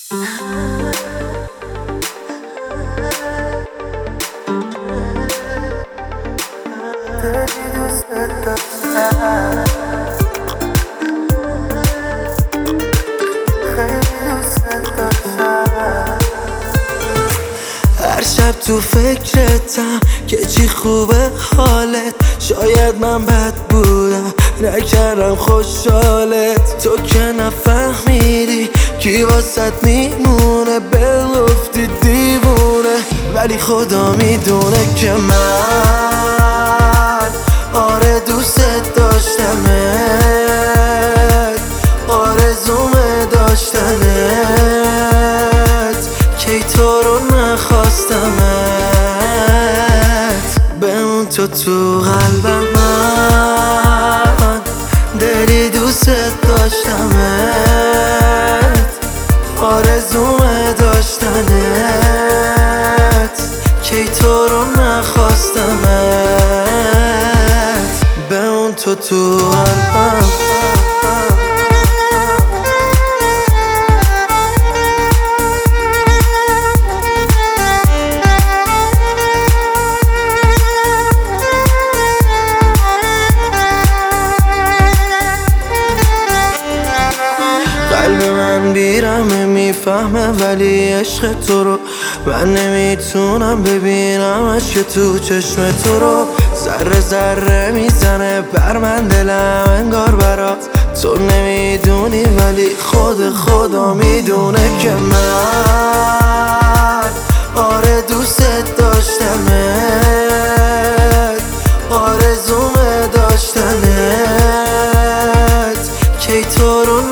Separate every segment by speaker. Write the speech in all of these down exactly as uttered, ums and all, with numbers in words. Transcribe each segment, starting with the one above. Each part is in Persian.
Speaker 1: هر شب تو فکرتم که چی خوبه حالت. شاید من بد بودم نکردم خوشحالت. تو که نفهمیدی کی واسط میمونه، بلفتی دیوونه. ولی خدا میدونه که من آره دوست داشتمت، آرزومه داشتنت، کی تو رو نخواستمت. بمون تو تو قلبم، من دلی دوست داشتمت، آرزومه داشتنت، کی تو رو نخواستمت. بمون تو تو قلبم. قلب من بیرمه میفهمه ولی عشق تو رو من نمیتونم ببینمش که تو چشم تو رو. ذره ذره میزنه بر من دلم انگار برات. تو نمیدونی ولی خود خدا میدونه که من آره دوست داشتمت، آرزومه داشتنت، کی تو رو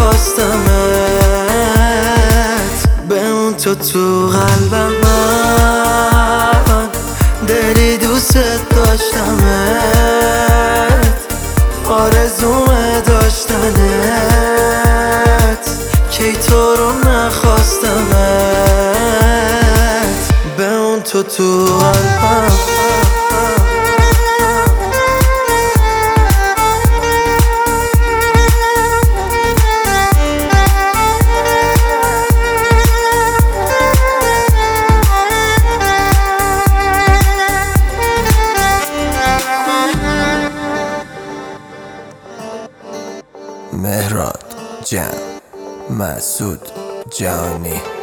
Speaker 1: نخواستمت. بمون تو تو قلبم، من دلی دوست داشتمت، آرزومه داشتنت، کی تو رو نخواستمت. بمون تو تو قلبم.
Speaker 2: مهراد جان، مسعود جانی.